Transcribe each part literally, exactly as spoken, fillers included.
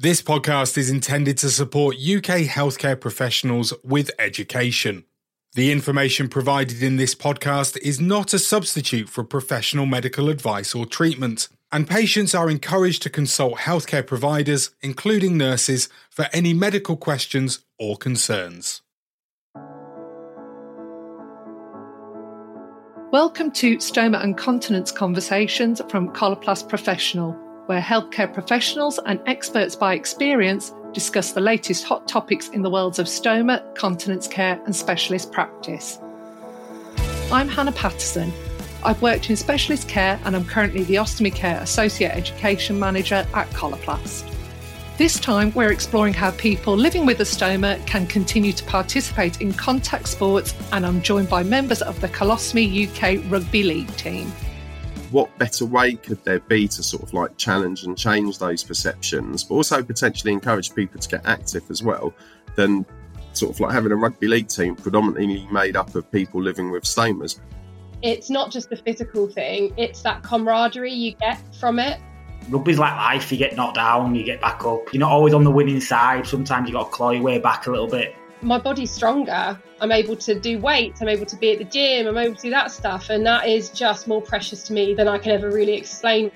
This podcast is intended to support U K healthcare professionals with education. The information provided in this podcast is not a substitute for professional medical advice or treatment, and patients are encouraged to consult healthcare providers, including nurses, for any medical questions or concerns. Welcome to Stoma and Continence Conversations from Coloplast Professional, where healthcare professionals and experts by experience discuss the latest hot topics in the worlds of stoma, continence care and specialist practice. I'm Hannah Patterson. I've worked in specialist care and I'm currently the Ostomy Care Associate Education Manager at Coloplast. This time we're exploring how people living with a stoma can continue to participate in contact sports, and I'm joined by members of the Colostomy U K Rugby League team. What better way could there be to sort of like challenge and change those perceptions, but also potentially encourage people to get active as well, than sort of like having a rugby league team predominantly made up of people living with stomas? It's not just a physical thing, it's that camaraderie you get from it. Rugby's like life. You get knocked down, you get back up. You're not always on the winning side. Sometimes you got to claw your way back a little bit. My body's stronger. I'm able to do weights. I'm able to be at the gym. I'm able to do that stuff. And that is just more precious to me than I can ever really explain.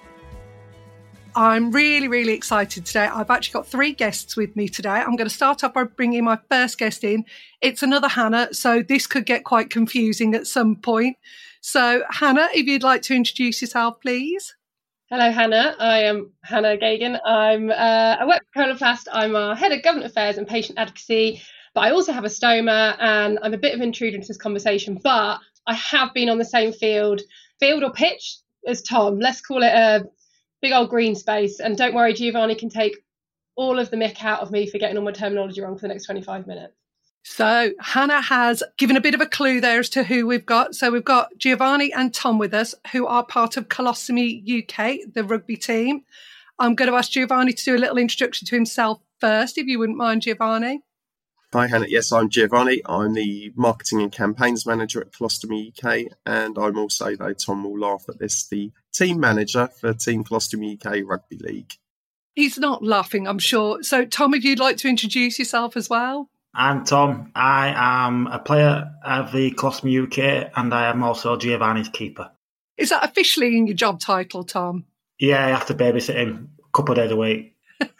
I'm really, really excited today. I've actually got three guests with me today. I'm going to start off by bringing my first guest in. It's another Hannah, so this could get quite confusing at some point. So, Hannah, if you'd like to introduce yourself, please. Hello, Hannah. I am Hannah Gagan. I'm, uh, I work for Coloplast. I'm our Head of Government Affairs and Patient Advocacy, but I also have a stoma, and I'm a bit of an intruder into this conversation, but I have been on the same field, field or pitch as Tom. Let's call it a big old green space. And don't worry, Giovanni can take all of the mick out of me for getting all my terminology wrong for the next twenty-five minutes. So Hannah has given a bit of a clue there as to who we've got. So we've got Giovanni and Tom with us, who are part of Colostomy U K, the rugby team. I'm going to ask Giovanni to do a little introduction to himself first, if you wouldn't mind, Giovanni. Hi, Hannah. Yes, I'm Giovanni. I'm the Marketing and Campaigns Manager at Colostomy U K, and I'm also, though Tom will laugh at this, the Team Manager for Team Colostomy U K Rugby League. He's not laughing, I'm sure. So, Tom, if you'd like to introduce yourself as well. I'm Tom. I am a player of the Colostomy U K, and I am also Giovanni's keeper. Is that officially in your job title, Tom? Yeah, I have to babysit him a couple of days a week.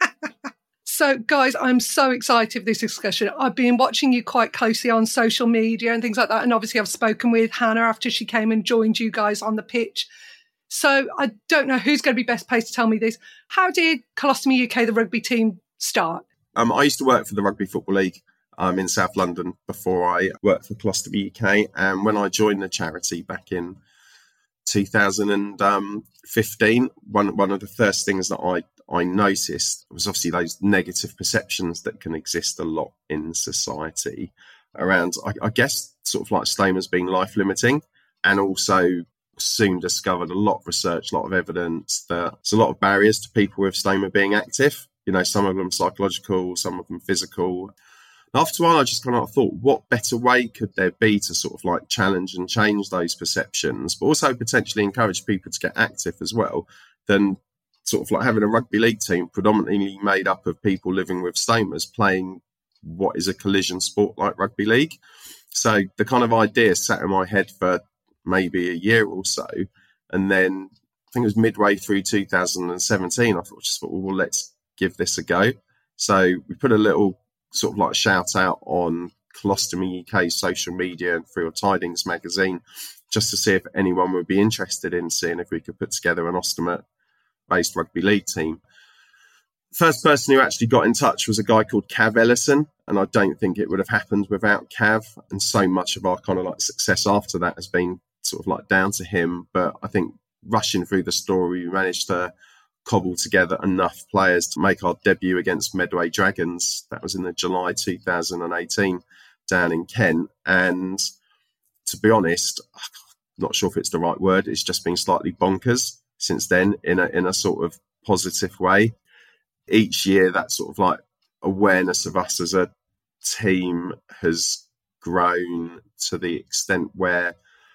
So, guys, I'm so excited for this discussion. I've been watching you quite closely on social media and things like that. And obviously, I've spoken with Hannah after she came and joined you guys on the pitch. So I don't know who's going to be best placed to tell me this. How did Colostomy U K, the rugby team, start? Um, I used to work for the Rugby Football League um, in South London before I worked for Colostomy U K. And when I joined the charity back in two thousand fifteen, one, one of the first things that I I noticed was obviously those negative perceptions that can exist a lot in society around, I, I guess, sort of like stomas being life-limiting, and also soon discovered a lot of research, a lot of evidence that there's a lot of barriers to people with stoma being active. You know, some of them psychological, some of them physical. After a while, I just kind of thought, what better way could there be to sort of like challenge and change those perceptions, but also potentially encourage people to get active as well, than sort of like having a rugby league team predominantly made up of people living with stomas playing what is a collision sport like rugby league. So the kind of idea sat in my head for maybe a year or so. And then I think it was midway through two thousand seventeen, I thought, just thought, well, let's give this a go. So we put a little sort of like shout out on Colostomy U K social media and through a Tidings magazine, just to see if anyone would be interested in seeing if we could put together an ostomy based rugby league team. First person who actually got in touch was a guy called Cav Ellison, and I don't think it would have happened without Cav, and so much of our kind of like success after that has been sort of like down to him. But I think rushing through the story, we managed to cobble together enough players to make our debut against Medway Dragons. That was in the July two thousand eighteen down in Kent, and to be honest, I'm not sure if it's the right word, it's just been slightly bonkers since then, in a in a sort of positive way. Each year, that sort of like awareness of us as a team has grown to the extent where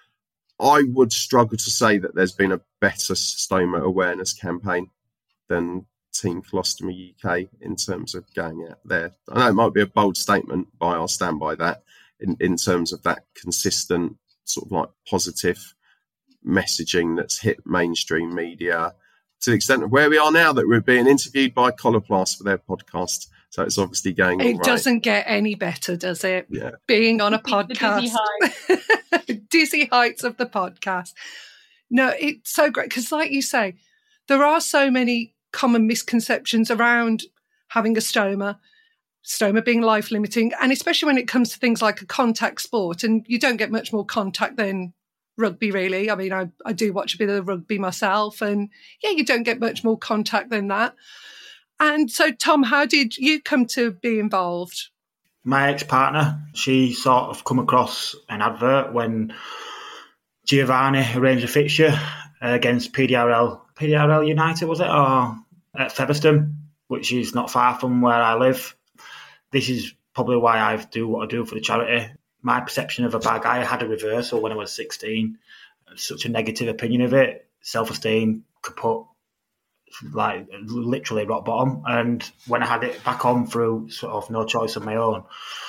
I would struggle to say that there's been a better stoma awareness campaign than Team Colostomy U K in terms of going out there. I know it might be a bold statement, but I'll stand by that in, in terms of that consistent sort of like positive messaging that's hit mainstream media to the extent of where we are now, that we're being interviewed by Coloplast for their podcast. So it's obviously going all It right. doesn't get any better, does it? Yeah. Being on a The podcast. dizzy heights. Dizzy heights of the podcast. No, it's so great because, like you say, there are so many common misconceptions around having a stoma, stoma being life limiting, and especially when it comes to things like a contact sport. And you don't get much more contact than rugby, really. I mean, I, I do watch a bit of rugby myself, and yeah, you don't get much more contact than that. And so, Tom, how did you come to be involved? My ex-partner, she sort of come across an advert when Giovanni arranged a fixture against P D R L, P D R L United, was it? Or at Featherstone, which is not far from where I live. This is probably why I do what I do for the charity. My perception of a bad guy, I had a reversal when I was sixteen. Such a negative opinion of it. Self-esteem kaput, like literally rock bottom. And when I had it back on through sort of no choice of my own,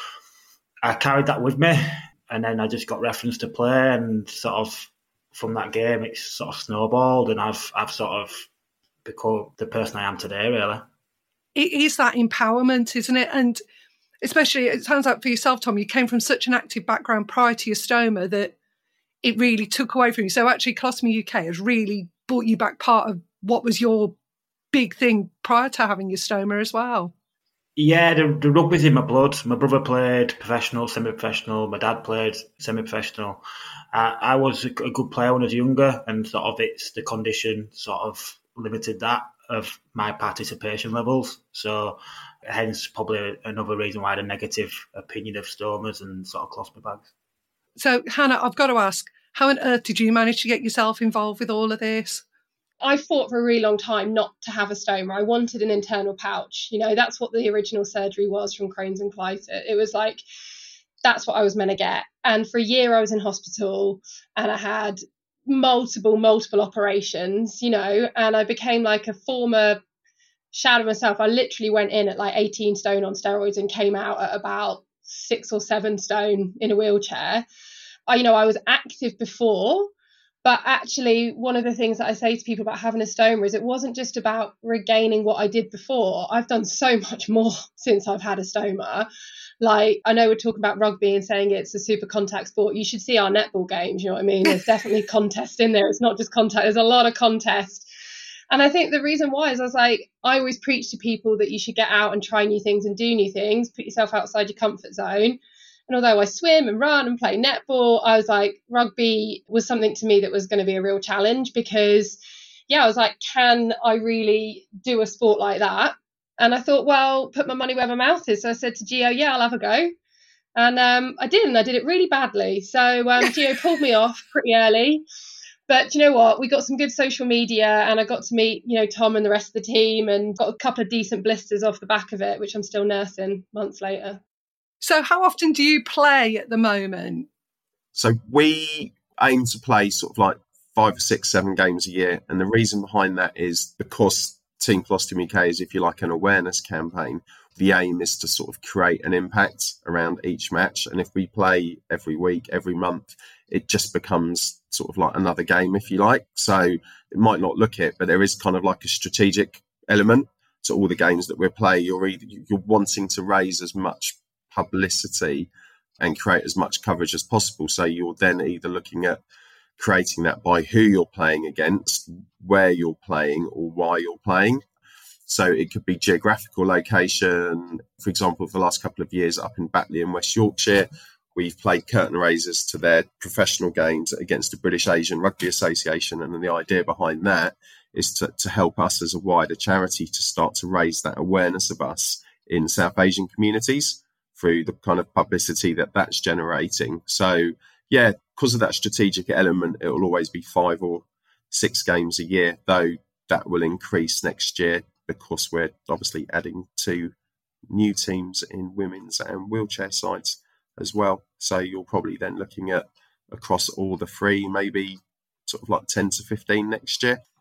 I carried that with me. And then I just got referenced to play, and sort of from that game, it's sort of snowballed, and I've I've sort of become the person I am today, really. It is that empowerment, isn't it? And especially, it sounds like for yourself, Tom, you came from such an active background prior to your stoma that it really took away from you. So actually, Colostomy U K has really brought you back part of what was your big thing prior to having your stoma as well. Yeah, the, the rugby's in my blood. My brother played professional, semi-professional. My dad played semi-professional. Uh, I was a, a good player when I was younger, and sort of it's the condition sort of limited that of my participation levels. So hence probably another reason why I had a negative opinion of stomas and sort of colostomy bags. So, Hannah, I've got to ask, how on earth did you manage to get yourself involved with all of this? I fought for a really long time not to have a stoma. I wanted an internal pouch. You know, that's what the original surgery was from Crohn's and colitis. It was like, that's what I was meant to get. And for a year I was in hospital and I had multiple, multiple operations, you know, and I became like a former shadow of myself. I literally went in at like eighteen stone on steroids and came out at about six or seven stone in a wheelchair. I, you know, I was active before. But actually, one of the things that I say to people about having a stoma is it wasn't just about regaining what I did before. I've done so much more since I've had a stoma. Like, I know we're talking about rugby and saying it's a super contact sport. You should see our netball games, you know what I mean? There's definitely contest in there. It's not just contact. There's a lot of contest. And I think the reason why is I was like, I always preach to people that you should get out and try new things and do new things, put yourself outside your comfort zone. And although I swim and run and play netball, I was like, rugby was something to me that was going to be a real challenge because, yeah, I was like, can I really do a sport like that? And I thought, well, put my money where my mouth is. So I said to Gio, yeah, I'll have a go. And um, I did, and I did it really badly. So um, Gio pulled me off pretty early. But you know what? We got some good social media and I got to meet, you know, Tom and the rest of the team and got a couple of decent blisters off the back of it, which I'm still nursing months later. So how often do you play at the moment? So we aim to play sort of like five or six, seven games a year. And the reason behind that is because Team Colostomy U K is, if you like, an awareness campaign. The aim is to sort of create an impact around each match. And if we play every week, every month, it just becomes sort of like another game, if you like. So it might not look it, but there is kind of like a strategic element to all the games that we play. You're either, you're wanting to raise as much publicity and create as much coverage as possible. So you're then either looking at creating that by who you're playing against, where you're playing, or why you're playing. So it could be geographical location. For example, for the last couple of years up in Batley in West Yorkshire, we've played curtain raisers to their professional games against the British Asian Rugby Association. And then the idea behind that is to, to help us as a wider charity to start to raise that awareness of us in South Asian communities through the kind of publicity that that's generating. So, yeah, because of that strategic element, it will always be five or six games a year, though that will increase next year because we're obviously adding two new teams in women's and wheelchair sides as well. So you're probably then looking at across all the three, maybe sort of like ten to fifteen next year.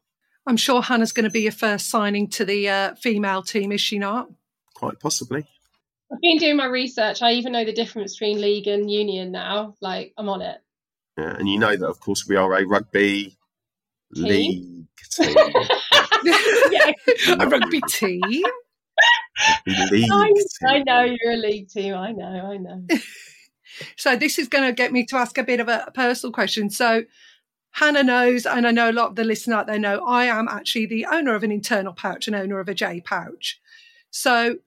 I'm sure Hannah's going to be your first signing to the uh, female team, is she not? Quite possibly. I've been doing my research. I even know the difference between league and union now. Like, I'm on it. Yeah, and you know that, of course, we are a rugby Team? league team. Yeah. A rugby team? Rugby league I, team. I know you're a league team. I know, I know. So this is going to get me to ask a bit of a personal question. So Hannah knows, and I know a lot of the listeners out there know, I am actually the owner of an internal pouch and owner of a J pouch. So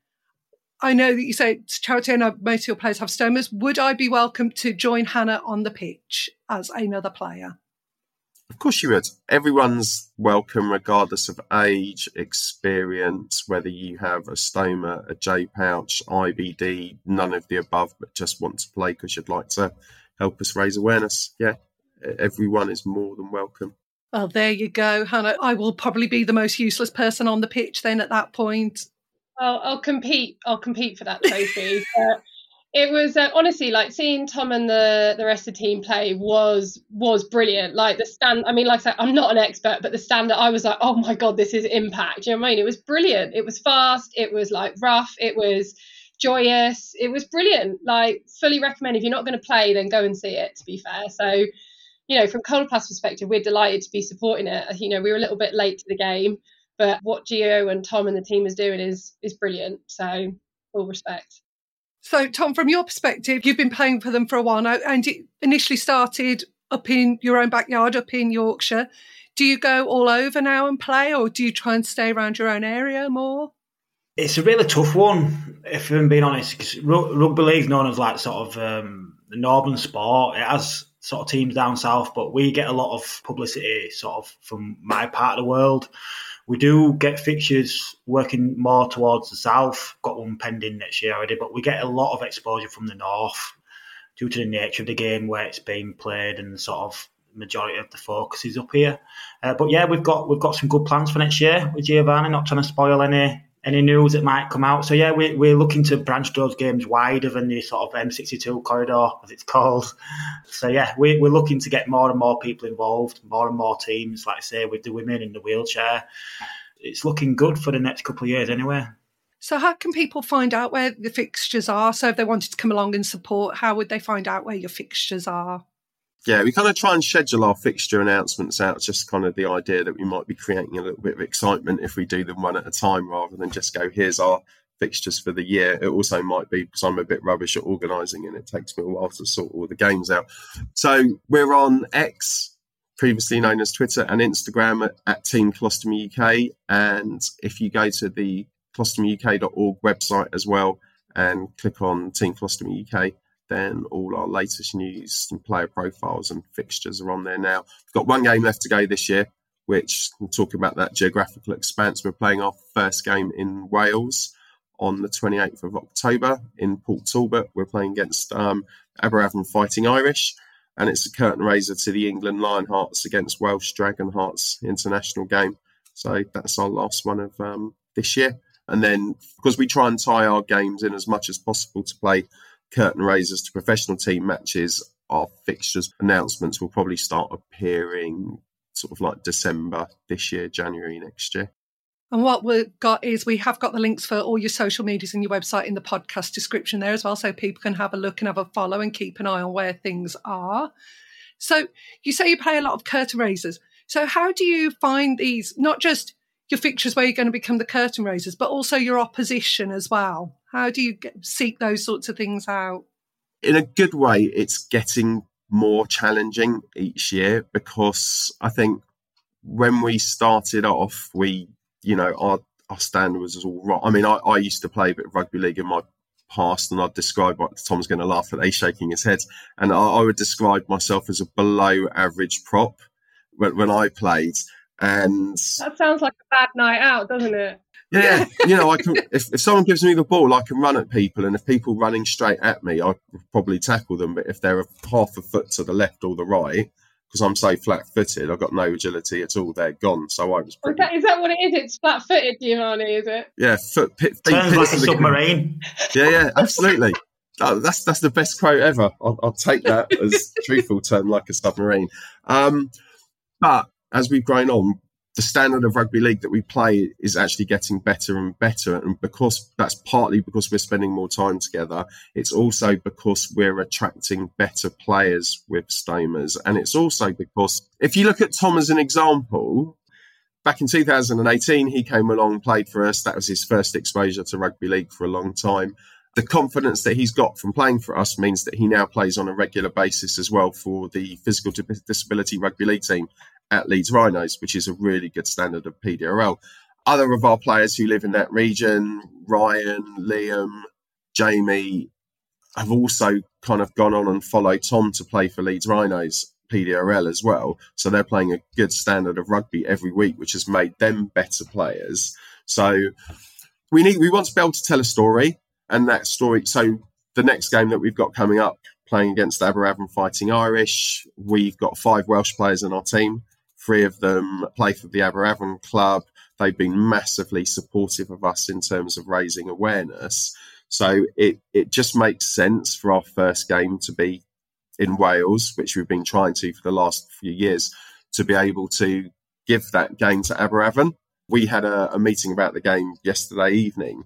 I know that you say it's charity and most of your players have stomas. Would I be welcome to join Hannah on the pitch as another player? Of course you would. Everyone's welcome, regardless of age, experience, whether you have a stoma, a J pouch, I B D, none of the above, but just want to play because you'd like to help us raise awareness. Yeah, everyone is more than welcome. Well, there you go, Hannah. I will probably be the most useless person on the pitch then at that point. I'll, I'll compete. I'll compete for that trophy. But it was uh, honestly like seeing Tom and the, the rest of the team play was was brilliant. Like the stand, I mean, like I said, I'm not an expert, but the stand, I was like, oh my God, this is impact. You know what I mean? It was brilliant. It was fast. It was like rough. It was joyous. It was brilliant. Like fully recommend. If you're not going to play, then go and see it, to be fair. So, you know, from Coloplast perspective, we're delighted to be supporting it. You know, we were a little bit late to the game, but what Gio and Tom and the team is doing is is brilliant. So full respect. So, Tom, from your perspective, you've been playing for them for a while now, and it initially started up in your own backyard, up in Yorkshire. Do you go all over now and play, or do you try and stay around your own area more? It's a really tough one, if I'm being honest, because rugby league is known as like sort of um, the northern sport. It has sort of teams down south, but we get a lot of publicity sort of from my part of the world. We do get fixtures working more towards the south, got one pending next year already, but we get a lot of exposure from the north due to the nature of the game where it's being played and sort of majority of the focus is up here. Uh, but yeah, we've got we've got some good plans for next year with Giovanni, not trying to spoil any any news that might come out. So yeah, we, we're looking to branch those games wider than the sort of M sixty-two corridor, as it's called. So yeah, we, we're looking to get more and more people involved, more and more teams, like I say, with the women in the wheelchair. It's looking good for the next couple of years anyway. So how can people find out where the fixtures are? So if they wanted to come along and support, how would they find out where your fixtures are? Yeah, we kind of try and schedule our fixture announcements out, just kind of the idea that we might be creating a little bit of excitement if we do them one at a time rather than just go, here's our fixtures for the year. It also might be because I'm a bit rubbish at organising and it takes me a while to sort all the games out. So we're on X, previously known as Twitter, and Instagram at, at Team Colostomy U K. And if you go to the colostomy U K dot org website as well and click on Team Colostomy U K, then all our latest news and player profiles and fixtures are on there now. We've got one game left to go this year, which we'll talk about that geographical expanse. We're playing our first game in Wales on the twenty-eighth of October in Port Talbot. We're playing against um, Aberavon Fighting Irish, and it's a curtain raiser to the England Lionhearts against Welsh Dragonhearts international game. So that's our last one of um, this year. And then, because we try and tie our games in as much as possible to play curtain raisers to professional team matches, our fixtures announcements will probably start appearing sort of like December this year, January next year. And what we've got is we have got the links for all your social medias and your website in the podcast description there as well, so people can have a look and have a follow and keep an eye on where things are. So you say you play a lot of curtain raisers. So how do you find these, not just your fixtures where you're going to become the curtain raisers, but also your opposition as well? How do you get, seek those sorts of things out? In a good way, it's getting more challenging each year, because I think when we started off, we, you know, our, our standard was all right. I mean, I, I used to play a bit of rugby league in my past, and I'd describe, what Tom's going to laugh at, he's shaking his head, and I, I would describe myself as a below average prop when, when I played. And that sounds like a bad night out, doesn't it? Yeah, you know, I can. If, if someone gives me the ball, I can run at people, and if people running straight at me, I probably tackle them. But if they're a half a foot to the left or the right, because I'm so flat-footed, I've got no agility at all. They're gone. So I was pretty... Is that, is that what it is? It's flat-footed, Giovanni, is it? Yeah, foot. Pit, Sounds like a submarine. Yeah, yeah, absolutely. Oh, that's that's the best quote ever. I'll, I'll take that as truthful term, like a submarine. Um, but as we've grown on, the standard of rugby league that we play is actually getting better and better. And because that's partly because we're spending more time together, it's also because we're attracting better players with Stomas. And it's also because if you look at Tom as an example, back in two thousand eighteen, he came along, played for us. That was his first exposure to rugby league for a long time. The confidence that he's got from playing for us means that he now plays on a regular basis as well for the physical disability rugby league team at Leeds Rhinos, which is a really good standard of P D R L. Other of our players who live in that region, Ryan, Liam, Jamie, have also kind of gone on and followed Tom to play for Leeds Rhinos P D R L as well. So they're playing a good standard of rugby every week, which has made them better players. So we need we want to be able to tell a story, and that story. So the next game that we've got coming up, playing against Aberavon Fighting Irish, we've got five Welsh players in our team. Three of them play for the Aberavon club. They've been massively supportive of us in terms of raising awareness. So it, it just makes sense for our first game to be in Wales, which we've been trying to for the last few years, to be able to give that game to Aberavon. We had a, a meeting about the game yesterday evening,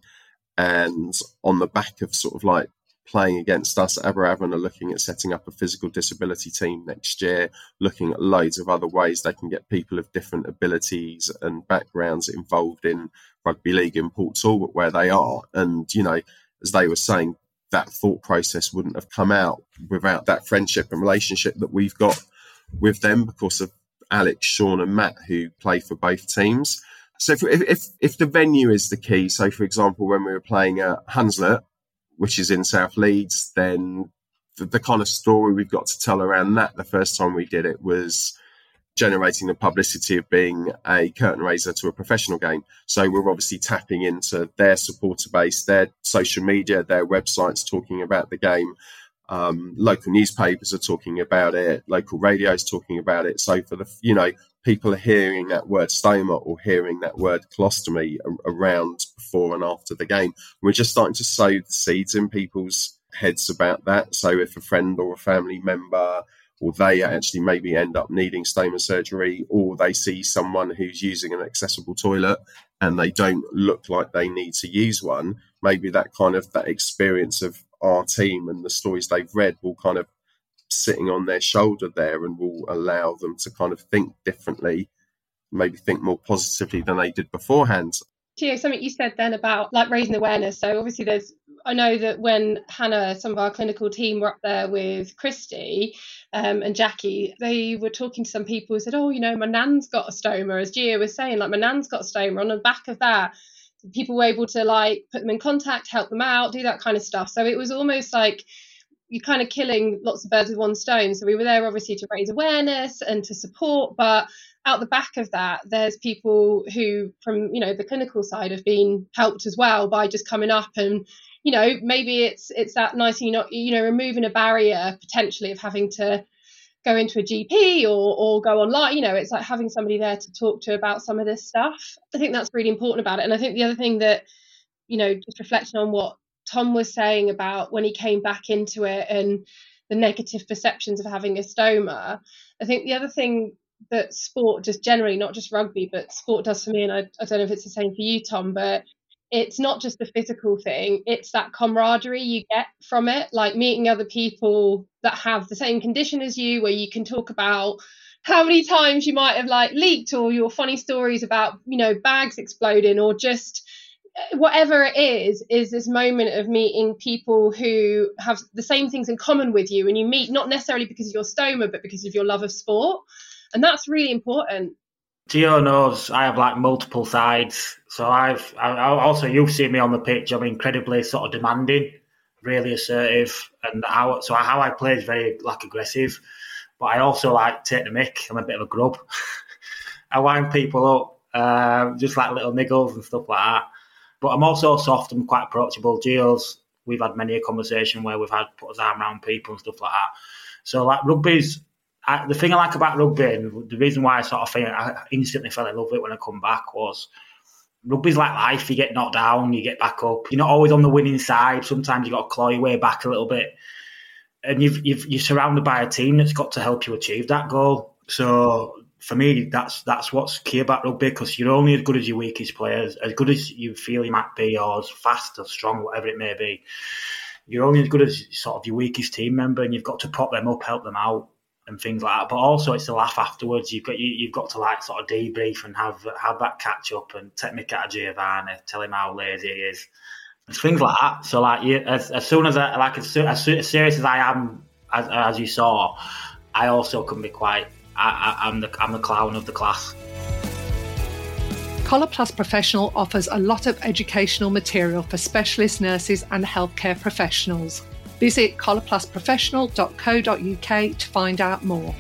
and on the back of sort of like playing against us, Aberavon are looking at setting up a physical disability team next year, looking at loads of other ways they can get people of different abilities and backgrounds involved in rugby league in Portsall, where they are. And, you know, as they were saying, that thought process wouldn't have come out without that friendship and relationship that we've got with them because of Alex, Sean and Matt, who play for both teams. So if, if, if the venue is the key, so for example, when we were playing at Hunslet, which is in South Leeds, then the, the kind of story we've got to tell around that the first time we did it was generating the publicity of being a curtain raiser to a professional game. So we're obviously tapping into their supporter base, their social media, their websites talking about the game. Um, local newspapers are talking about it. Local radio is talking about it. So for the, you know, people are hearing that word stoma or hearing that word colostomy around before and after the game. We're just starting to sow the seeds in people's heads about that. So if a friend or a family member, or they actually maybe end up needing stoma surgery, or they see someone who's using an accessible toilet and they don't look like they need to use one, maybe that kind of that experience of our team and the stories they've read will kind of sitting on their shoulder there and will allow them to kind of think differently, maybe think more positively than they did beforehand. Gio, something you said then about like raising awareness. So obviously there's, I know that when Hannah, some of our clinical team were up there with Christy um, and Jackie, they were talking to some people who said, oh, you know, my nan's got a stoma, as Gio was saying, like my nan's got a stoma. On the back of that, people were able to like put them in contact, help them out, do that kind of stuff. So it was almost like you're kind of killing lots of birds with one stone. So we were there obviously to raise awareness and to support, but out the back of that, there's people who from, you know, the clinical side have been helped as well by just coming up and, you know, maybe it's it's that nice, you know, you know, removing a barrier potentially of having to go into a G P or or go online. You know, it's like having somebody there to talk to about some of this stuff. I think that's really important about it. And I think the other thing that, you know, just reflecting on what Tom was saying about when he came back into it and the negative perceptions of having a stoma, I think the other thing that sport just generally, not just rugby, but sport does for me, and I, I don't know if it's the same for you, Tom, but it's not just the physical thing, it's that camaraderie you get from it, like meeting other people that have the same condition as you, where you can talk about how many times you might have like leaked, or your funny stories about, you know, bags exploding, or just whatever it is, is this moment of meeting people who have the same things in common with you, and you meet not necessarily because of your stoma, but because of your love of sport. And that's really important. Gio knows I have like multiple sides. So I've I, also, you've seen me on the pitch. I'm incredibly sort of demanding, really assertive. And how, so how I play is very like aggressive. But I also like take the mick. I'm a bit of a grub. I wind people up, uh, just like little niggles and stuff like that. But I'm also soft and quite approachable. Gio's, we've had many a conversation where we've had put his arm around people and stuff like that. So like rugby's, I, the thing I like about rugby, and the reason why I sort of think I instantly fell in love with it when I come back, was rugby's like life. You get knocked down, you get back up. You're not always on the winning side. Sometimes you've got to claw your way back a little bit. And you've, you've, you're surrounded by a team that's got to help you achieve that goal. So for me, that's that's what's key about rugby, because you're only as good as your weakest players, as good as you feel you might be, or as fast or strong, whatever it may be. You're only as good as sort of your weakest team member, and you've got to prop them up, help them out, and things like that. But also, it's a laugh afterwards. You've got you, you've got to like sort of debrief and have have that catch up and take me out of Giovanni, tell him how lazy he is. It's things like that. So like, you, as as soon as I like as, as, as serious as I am, as as you saw, I also can be quite. I, I, I'm the I'm the clown of the class. Coloplast Professional offers a lot of educational material for specialist nurses and healthcare professionals. Visit coloplast professional dot co dot uk to find out more.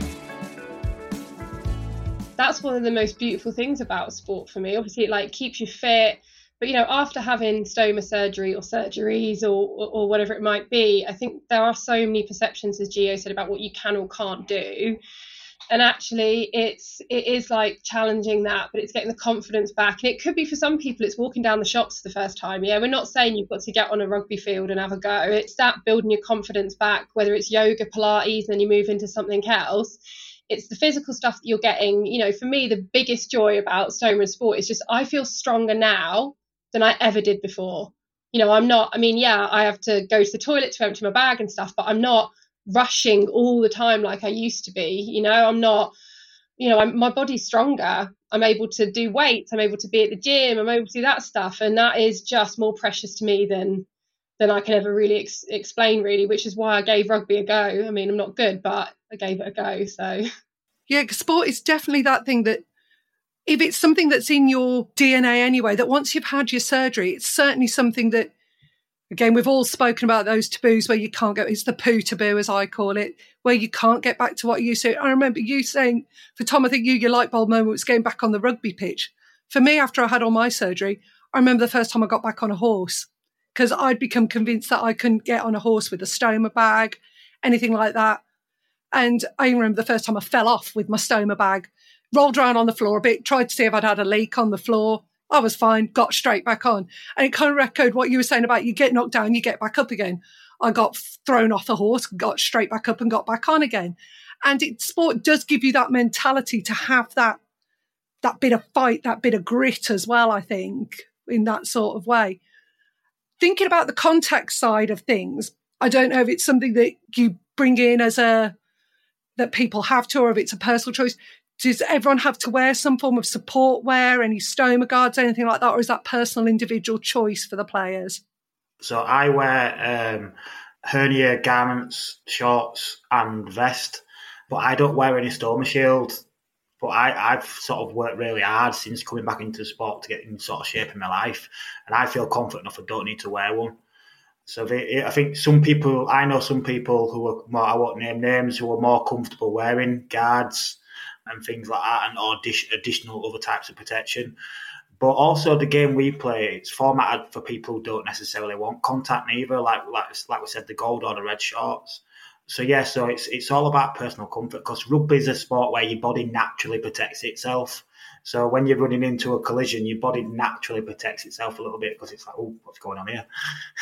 That's one of the most beautiful things about sport for me. Obviously, it like keeps you fit. But, you know, after having stoma surgery or surgeries or, or, or whatever it might be, I think there are so many perceptions, as Gio said, about what you can or can't do. And actually, it's it is like challenging that, but it's getting the confidence back. And it could be for some people, it's walking down the shops for the first time. Yeah, we're not saying you've got to get on a rugby field and have a go. It's that building your confidence back, whether it's yoga, Pilates, and then you move into something else. It's the physical stuff that you're getting. You know, for me, the biggest joy about stoma and sport is just I feel stronger now than I ever did before. You know, I'm not, I mean, yeah, I have to go to the toilet to empty my bag and stuff, but I'm not rushing all the time like I used to be. You know, I'm not, you know, I'm, my body's stronger. I'm able to do weights. I'm able to be at the gym. I'm able to do that stuff. And that is just more precious to me than than I can ever really ex- explain, really, which is why I gave rugby a go. I mean, I'm not good, but I gave it a go. So, yeah, because sport is definitely that thing that if it's something that's in your D N A anyway, that once you've had your surgery, it's certainly something that, again, we've all spoken about those taboos where you can't go, it's the poo taboo, as I call it, where you can't get back to what you used to. I remember you saying, for Tom, I think you, your light bulb moment was going back on the rugby pitch. For me, after I had all my surgery, I remember the first time I got back on a horse, because I'd become convinced that I couldn't get on a horse with a stoma bag, anything like that. And I remember the first time I fell off with my stoma bag, rolled around on the floor a bit, tried to see if I'd had a leak on the floor. I was fine, got straight back on. And it kind of echoed what you were saying about you get knocked down, you get back up again. I got thrown off the horse, got straight back up and got back on again. And it, sport does give you that mentality to have that, that bit of fight, that bit of grit as well, I think, in that sort of way. Thinking about the contact side of things, I don't know if it's something that you bring in as a, that people have to, or if it's a personal choice. Does everyone have to wear some form of support wear, any stoma guards, anything like that? Or is that personal individual choice for the players? So I wear um, hernia garments, shorts and vest, but I don't wear any stoma shield. But I, I've sort of worked really hard since coming back into the sport to get in sort of shape in my life. And I feel confident enough I don't need to wear one. So they, I think some people, I know some people who are more, I won't name names, who are more comfortable wearing guards and things like that, and or additional other types of protection. But also the game we play, it's formatted for people who don't necessarily want contact neither, like like, like we said, the gold or the red shorts. So yeah, so it's it's all about personal comfort, because rugby is a sport where your body naturally protects itself. So when you're running into a collision, your body naturally protects itself a little bit, because it's like, oh, what's going on here?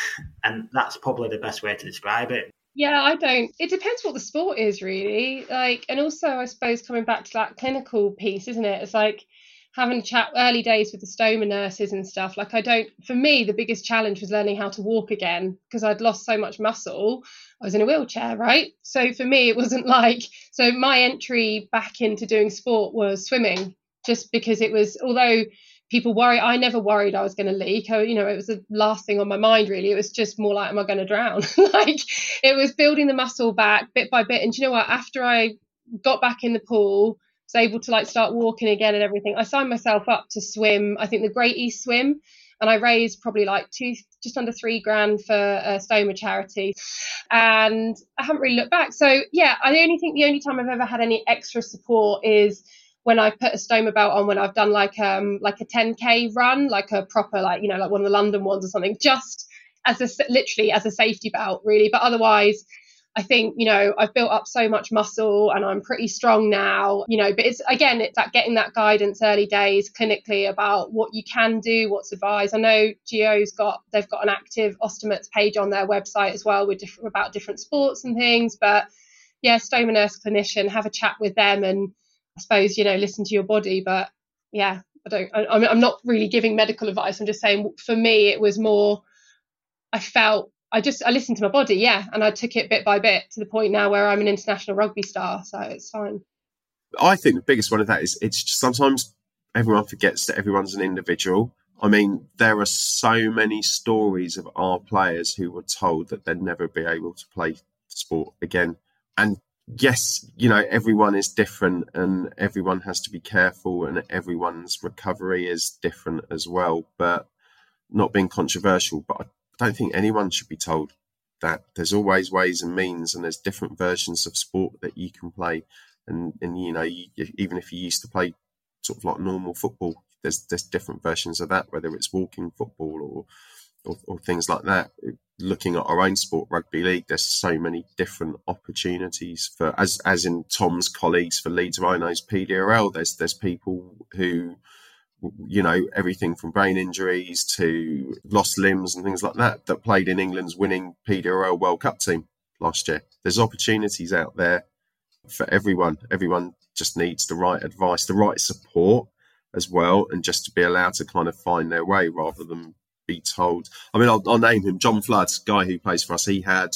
And that's probably the best way to describe it. Yeah, I don't. It depends what the sport is, really. Like, and also, I suppose, coming back to that clinical piece, isn't it? It's like having a chat early days with the stoma nurses and stuff. Like, I don't, for me, the biggest challenge was learning how to walk again, because I'd lost so much muscle. I was in a wheelchair, right? So for me, it wasn't like, so my entry back into doing sport was swimming, just because it was, although people worry, I never worried I was going to leak. I, you know, it was the last thing on my mind, really. It was just more like, am I going to drown? Like, it was building the muscle back bit by bit. And do you know what? After I got back in the pool, was able to like start walking again and everything, I signed myself up to swim, I think the Great East Swim. And I raised probably like two, just under three grand for a stoma charity. And I haven't really looked back. So yeah, I only think the only time I've ever had any extra support is when I put a stoma belt on, when I've done like um like a ten K run, like a proper, like, you know, like one of the London ones or something, just as a, literally as a safety belt, really. But otherwise, I think, you know, I've built up so much muscle and I'm pretty strong now, you know, but it's, again, it's that getting that guidance early days clinically about what you can do, what's advised. I know Gio's got, they've got an active Ostomates page on their website as well with different, about different sports and things. But yeah, stoma nurse clinician, have a chat with them and I suppose, you know, listen to your body. But yeah, I don't, I, I'm not really giving medical advice. I'm just saying, for me, it was more, I felt, I just, I listened to my body, yeah, and I took it bit by bit to the point now where I'm an international rugby star, so it's fine. I think the biggest one of that is it's just sometimes everyone forgets that everyone's an individual. I mean, there are so many stories of our players who were told that they'd never be able to play sport again. And yes, you know, everyone is different and everyone has to be careful and everyone's recovery is different as well. But not being controversial, but I don't think anyone should be told that. There's always ways and means, and there's different versions of sport that you can play. And, and you know, you, even if you used to play sort of like normal football, there's there's different versions of that, whether it's walking football or, or or things like that. Looking at our own sport, rugby league, there's so many different opportunities for, as as in Tom's colleagues for Leeds Rhinos P D R L. There's there's people who, you know, everything from brain injuries to lost limbs and things like that, that played in England's winning P D R L World Cup team last year. There's opportunities out there for everyone. Everyone just needs the right advice, the right support as well, and just to be allowed to kind of find their way rather than be told. I mean, I'll, I'll name him, John Flood, guy who plays for us. He had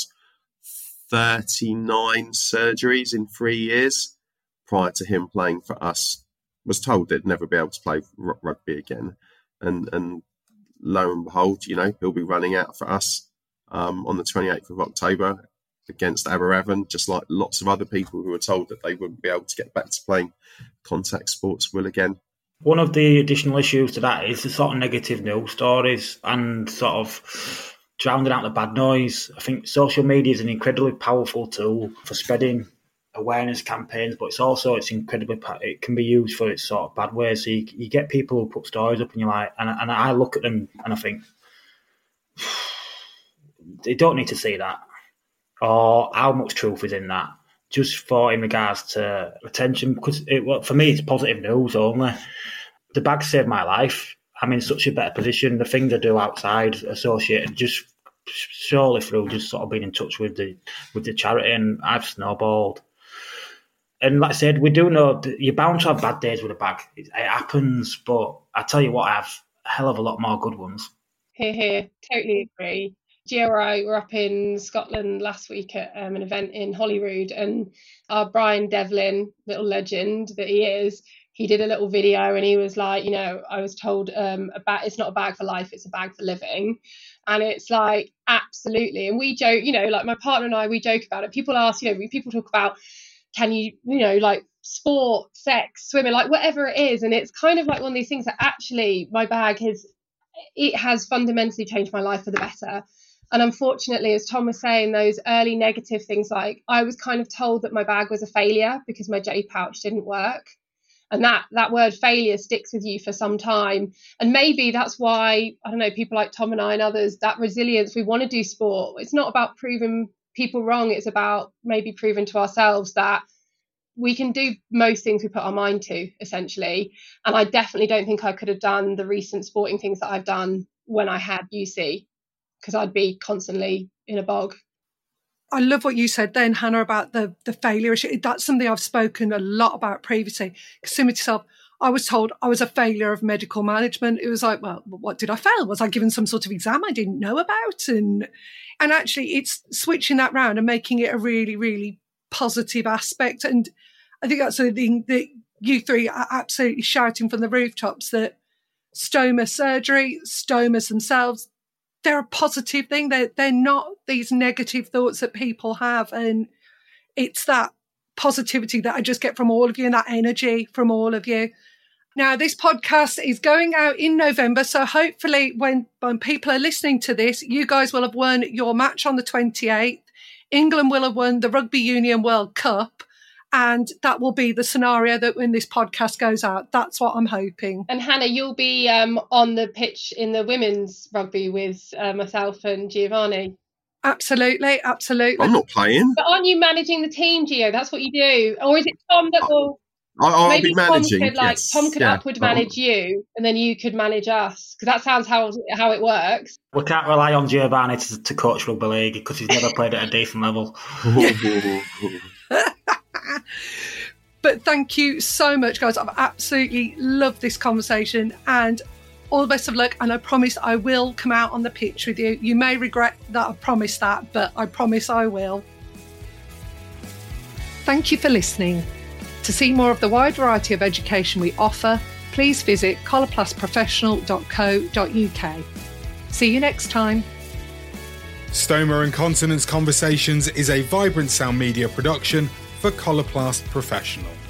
thirty-nine surgeries in three years prior to him playing for us. Was told they'd never be able to play r- rugby again. And and lo and behold, you know, he'll be running out for us um, on the twenty-eighth of October against Aberavon, just like lots of other people who were told that they wouldn't be able to get back to playing contact sports will again. One of the additional issues to that is the sort of negative news stories and sort of drowning out the bad noise. I think social media is an incredibly powerful tool for spreading awareness campaigns, but it's also, it's incredibly, it can be used for its sort of bad ways. So you, you get people who put stories up and you're like, and, and I look at them and I think, they don't need to see that. Or how much truth is in that? Just for in regards to attention, because it, well, for me it's positive news only. The bag saved my life. I'm in such a better position. The things I do outside associated just surely through just sort of being in touch with the with the charity, and I've snowballed. And like I said, we do know that you're bound to have bad days with a bag. It, it happens, but I tell you what, I have a hell of a lot more good ones. Here, here, totally agree. G R I were up in Scotland last week at um, an event in Holyrood, and our Brian Devlin, little legend that he is, he did a little video and he was like, you know, I was told um, about, it's not a bag for life, it's a bag for living. And it's like, absolutely. And we joke, you know, like my partner and I, we joke about it. People ask, you know, people talk about, can you, you know, like sport, sex, swimming, like whatever it is. And it's kind of like one of these things that actually my bag has, it has fundamentally changed my life for the better. And unfortunately, as Tom was saying, those early negative things, like I was kind of told that my bag was a failure because my J pouch didn't work. And that that word failure sticks with you for some time. And maybe that's why, I don't know, people like Tom and I and others, that resilience, we want to do sport. It's not about proving people wrong. It's about maybe proving to ourselves that we can do most things we put our mind to, essentially. And I definitely don't think I could have done the recent sporting things that I've done when I had U C, because I'd be constantly in a bog. I love what you said then, Hannah, about the, the failure issue. That's something I've spoken a lot about previously. Because similar to yourself, I was told I was a failure of medical management. It was like, well, what did I fail? Was I given some sort of exam I didn't know about? And and actually, it's switching that round and making it a really, really positive aspect. And I think that's something that you three are absolutely shouting from the rooftops, that stoma surgery, stomas themselves, they're a positive thing. They're, they're not these negative thoughts that people have. And it's that positivity that I just get from all of you and that energy from all of you. Now, this podcast is going out in November. So hopefully when, when people are listening to this, you guys will have won your match on the twenty-eighth. England will have won the Rugby Union World Cup. And that will be the scenario that when this podcast goes out, that's what I'm hoping. And Hannah, you'll be um, on the pitch in the women's rugby with uh, myself and Giovanni. Absolutely, absolutely. I'm not playing. But aren't you managing the team, Gio? That's what you do. Or is it Tom that will... I'll, I'll maybe be managing, Tom could, like, yes. Tom could yeah. upward manage you, and then you could manage us. Because that sounds how how it works. We can't rely on Giovanni to, to coach rugby league because he's never played at a decent level. But thank you so much, guys. I've absolutely loved this conversation, and all the best of luck. And I promise I will come out on the pitch with you. You may regret that I promised that, but I promise I will. Thank you for listening. To see more of the wide variety of education we offer, please visit coloplast professional dot co dot uk. See you next time. Stoma and Continence Conversations is a Vibrant Sound Media production for Coloplast Professional.